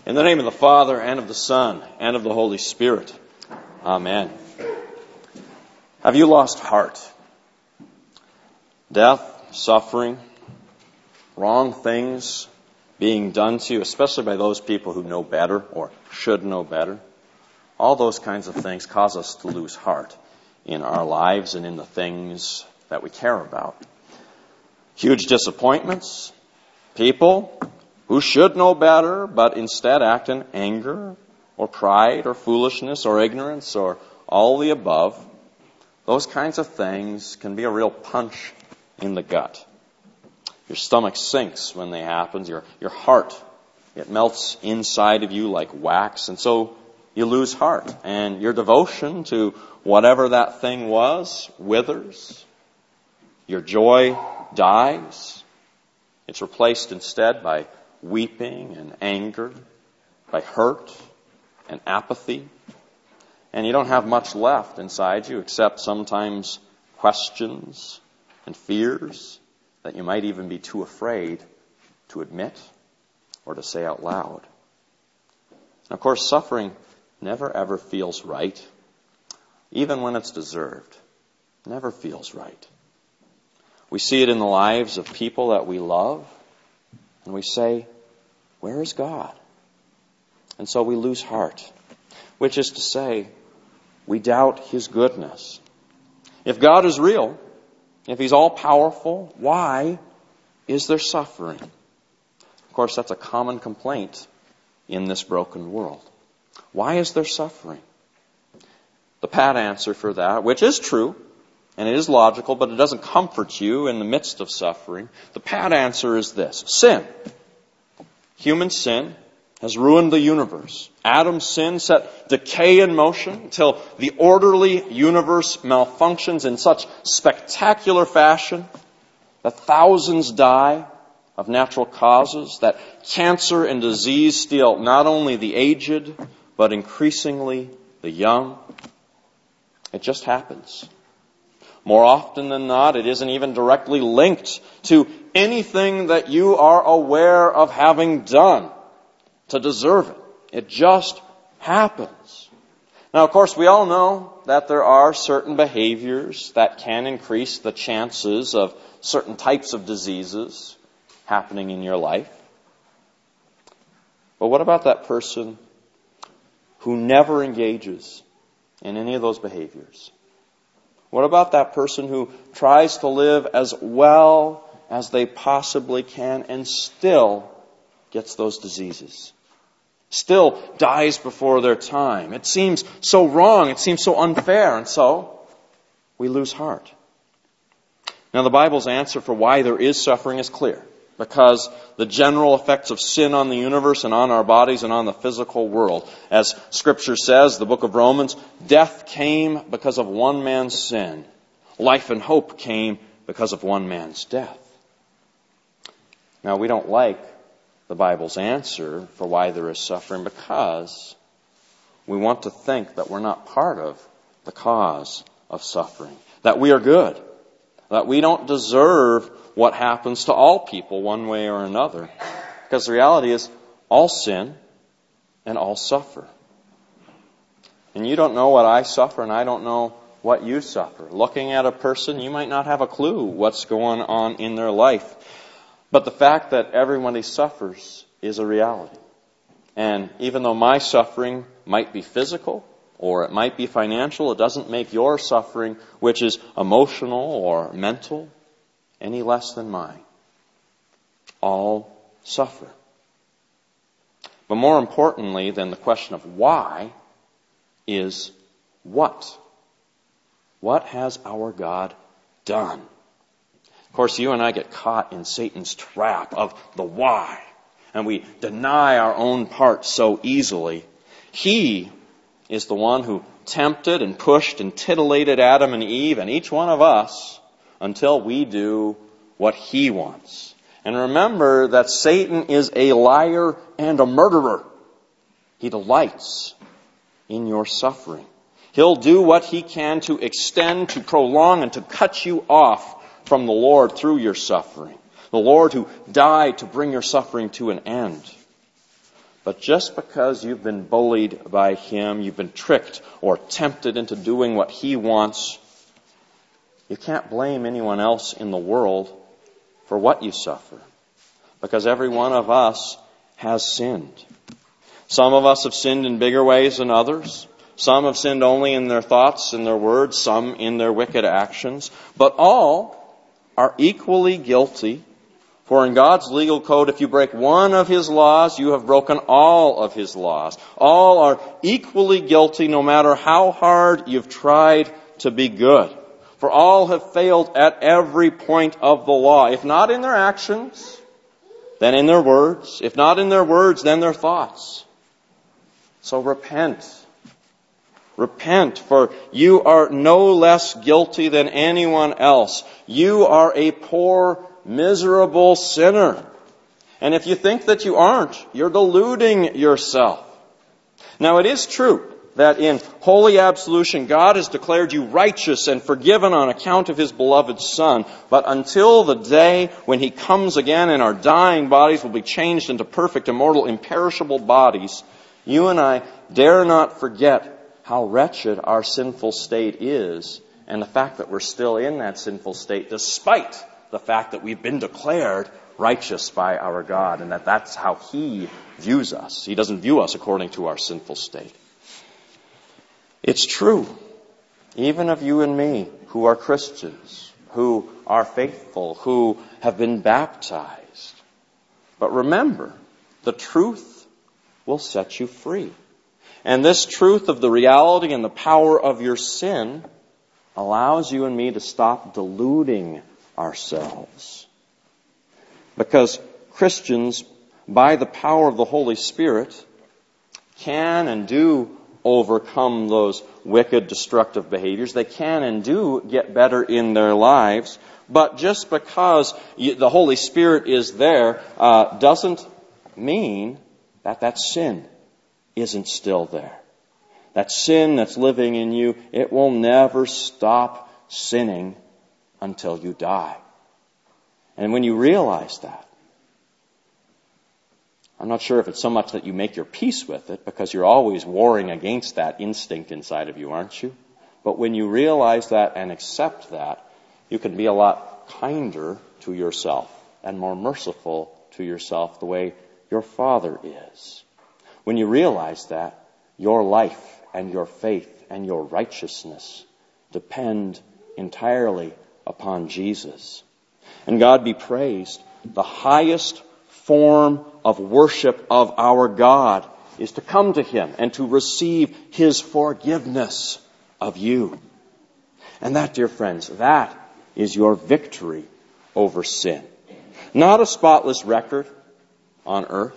In the name of the Father, and of the Son, and of the Holy Spirit. Amen. Have you lost heart? Death, suffering, wrong things being done to you, especially by those people who know better or should know better. All those kinds of things cause us to lose heart in our lives and in the things that we care about. Huge disappointments, people who should know better, but instead act in anger or pride or foolishness or ignorance or all the above. Those kinds of things can be a real punch in the gut. Your stomach sinks when they happen. Your heart, it melts inside of you like wax, and so you lose heart. And your devotion to whatever that thing was withers. Your joy dies. It's replaced instead by weeping and anger, by hurt and apathy. And you don't have much left inside you except sometimes questions and fears that you might even be too afraid to admit or to say out loud. And of course, suffering never ever feels right, even when it's deserved. Never feels right. We see it in the lives of people that we love, and we say, where is God? And so we lose heart, which is to say, we doubt His goodness. If God is real, if He's all-powerful, why is there suffering? Of course, that's a common complaint in this broken world. Why is there suffering? The pat answer for that, which is true, and it is logical, but it doesn't comfort you in the midst of suffering. The pat answer is this: sin. Human sin has ruined the universe. Adam's sin set decay in motion until the orderly universe malfunctions in such spectacular fashion that thousands die of natural causes, that cancer and disease steal not only the aged, but increasingly the young. It just happens. More often than not, it isn't even directly linked to anything that you are aware of having done to deserve it. It just happens. Now, of course, we all know that there are certain behaviors that can increase the chances of certain types of diseases happening in your life. But what about that person who never engages in any of those behaviors? What about that person who tries to live as well as they possibly can and still gets those diseases? Still dies before their time. It seems so wrong. It seems so unfair. And so we lose heart. Now, the Bible's answer for why there is suffering is clear. Because the general effects of sin on the universe and on our bodies and on the physical world. As Scripture says, the book of Romans, death came because of one man's sin. Life and hope came because of one man's death. Now, we don't like the Bible's answer for why there is suffering because we want to think that we're not part of the cause of suffering. That we are good. That we don't deserve what happens to all people one way or another. Because the reality is, all sin and all suffer. And you don't know what I suffer, and I don't know what you suffer. Looking at a person, you might not have a clue what's going on in their life. But the fact that everybody suffers is a reality. And even though my suffering might be physical, or it might be financial, it doesn't make your suffering, which is emotional or mental, any less than mine. All suffer. But more importantly than the question of why is what? What has our God done? Of course, you and I get caught in Satan's trap of the why, and we deny our own part so easily. He is the one who tempted and pushed and titillated Adam and Eve and each one of us until we do what he wants. And remember that Satan is a liar and a murderer. He delights in your suffering. He'll do what he can to extend, to prolong, and to cut you off from the Lord through your suffering. The Lord who died to bring your suffering to an end. But just because you've been bullied by him, you've been tricked or tempted into doing what he wants, you can't blame anyone else in the world for what you suffer. Because every one of us has sinned. Some of us have sinned in bigger ways than others. Some have sinned only in their thoughts and their words, some in their wicked actions. But all are equally guilty. For in God's legal code, if you break one of his laws, you have broken all of his laws. All are equally guilty no matter how hard you've tried to be good. For all have failed at every point of the law. If not in their actions, then in their words. If not in their words, then their thoughts. So repent. Repent, for you are no less guilty than anyone else. You are a poor, miserable sinner. And if you think that you aren't, you're deluding yourself. Now it is true that in holy absolution, God has declared you righteous and forgiven on account of his beloved Son. But until the day when he comes again and our dying bodies will be changed into perfect, immortal, imperishable bodies, you and I dare not forget how wretched our sinful state is, and the fact that we're still in that sinful state despite the fact that we've been declared righteous by our God, and that that's how he views us. He doesn't view us according to our sinful state. It's true, even of you and me who are Christians, who are faithful, who have been baptized. But remember, the truth will set you free. And this truth of the reality and the power of your sin allows you and me to stop deluding ourselves. Because Christians, by the power of the Holy Spirit, can and do overcome those wicked, destructive behaviors. They can and do get better in their lives. But just because the Holy Spirit is there doesn't mean that sin isn't still there. That sin that's living in you, it will never stop sinning until you die. And when you realize that, I'm not sure if it's so much that you make your peace with it, because you're always warring against that instinct inside of you, aren't you? But when you realize that and accept that, you can be a lot kinder to yourself and more merciful to yourself the way your Father is. When you realize that, your life and your faith and your righteousness depend entirely upon Jesus. And God be praised, the highest form of worship of our God is to come to him and to receive his forgiveness of you. And that, dear friends, that is your victory over sin. Not a spotless record on earth.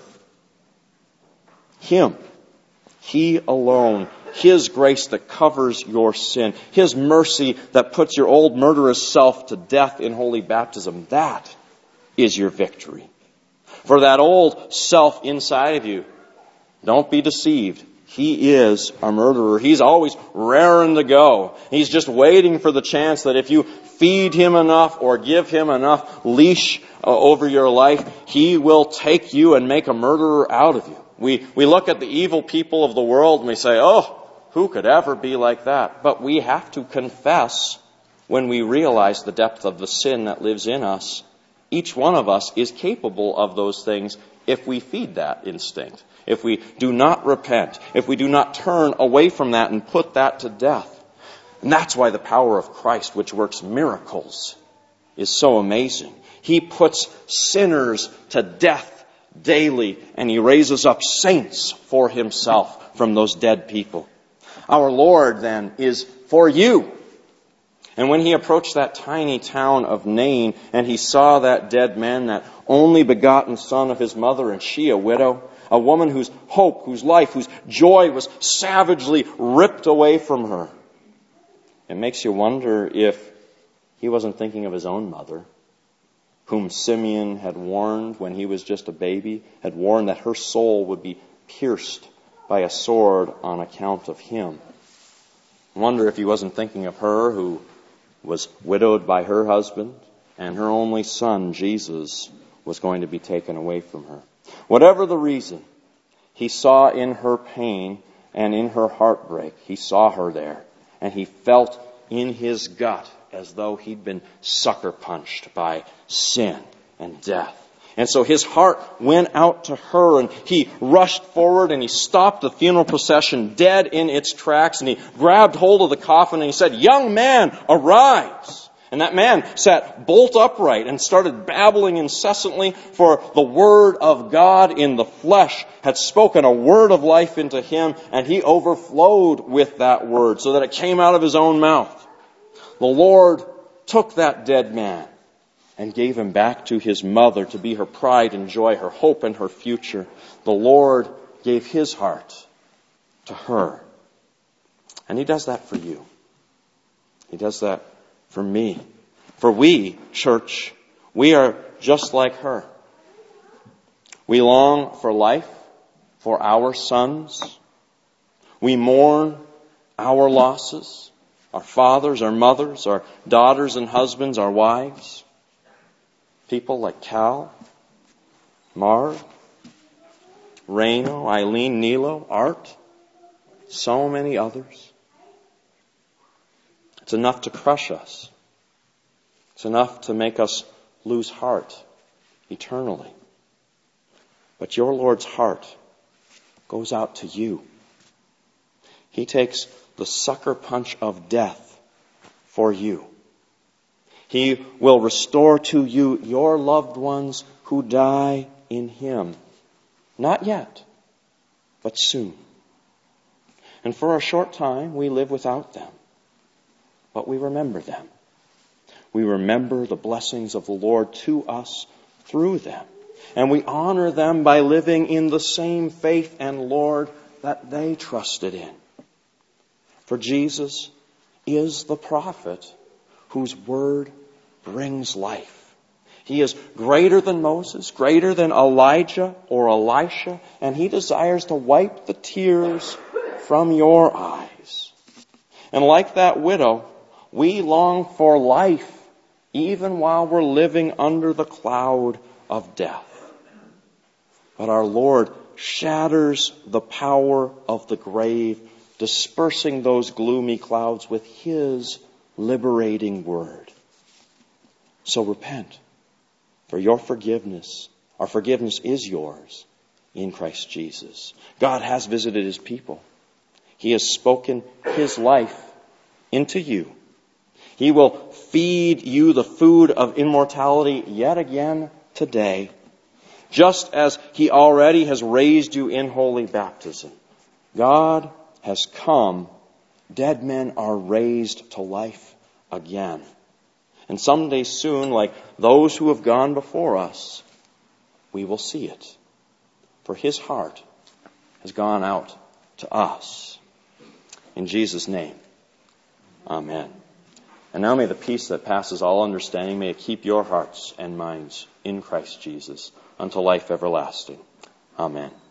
Him. He alone. His grace that covers your sin. His mercy that puts your old murderous self to death in holy baptism. That is your victory. For that old self inside of you, don't be deceived. He is a murderer. He's always raring to go. He's just waiting for the chance that if you feed him enough or give him enough leash over your life, he will take you and make a murderer out of you. We look at the evil people of the world and we say, oh, who could ever be like that? But we have to confess when we realize the depth of the sin that lives in us. Each one of us is capable of those things if we feed that instinct. If we do not repent, if we do not turn away from that and put that to death. And that's why the power of Christ, which works miracles, is so amazing. He puts sinners to death daily, and he raises up saints for himself from those dead people. Our Lord, then, is for you. And when he approached that tiny town of Nain, and he saw that dead man, that only begotten son of his mother, and she a widow, a woman whose hope, whose life, whose joy was savagely ripped away from her, it makes you wonder if he wasn't thinking of his own mother, whom Simeon had warned when he was just a baby, had warned that her soul would be pierced by a sword on account of him. I wonder if he wasn't thinking of her who was widowed by her husband, and her only son, Jesus, was going to be taken away from her. Whatever the reason, He saw in her pain and in her heartbreak, He saw her there. And He felt in His gut as though He'd been sucker punched by sin and death. And so His heart went out to her, and He rushed forward and He stopped the funeral procession dead in its tracks, and He grabbed hold of the coffin and He said, "Young man, arise." And that man sat bolt upright and started babbling incessantly, for the Word of God in the flesh had spoken a word of life into him, and he overflowed with that word so that it came out of his own mouth. The Lord took that dead man and gave him back to his mother to be her pride and joy, her hope and her future. The Lord gave His heart to her. And He does that for you. He does that for me. For we, church, we are just like her. We long for life for our sons. We mourn our losses, our fathers, our mothers, our daughters and husbands, our wives. People like Cal, Marv, Reno, Eileen, Nilo, Art, so many others. It's enough to crush us. It's enough to make us lose heart eternally. But your Lord's heart goes out to you. He takes the sucker punch of death for you. He will restore to you your loved ones who die in Him. Not yet, but soon. And for a short time we live without them. But we remember them. We remember the blessings of the Lord to us through them. And we honor them by living in the same faith and Lord that they trusted in. For Jesus is the prophet whose word brings life. He is greater than Moses, greater than Elijah or Elisha, and He desires to wipe the tears from your eyes. And like that widow, we long for life even while we're living under the cloud of death. But our Lord shatters the power of the grave, dispersing those gloomy clouds with His liberating word. So repent, for your forgiveness, our forgiveness is yours in Christ Jesus. God has visited His people. He has spoken His life into you. He will feed you the food of immortality yet again today, just as He already has raised you in holy baptism. God has come. Dead men are raised to life again. And someday soon, like those who have gone before us, we will see it. For His heart has gone out to us. In Jesus' name, amen. And now may the peace that passes all understanding, may it keep your hearts and minds in Christ Jesus unto life everlasting. Amen.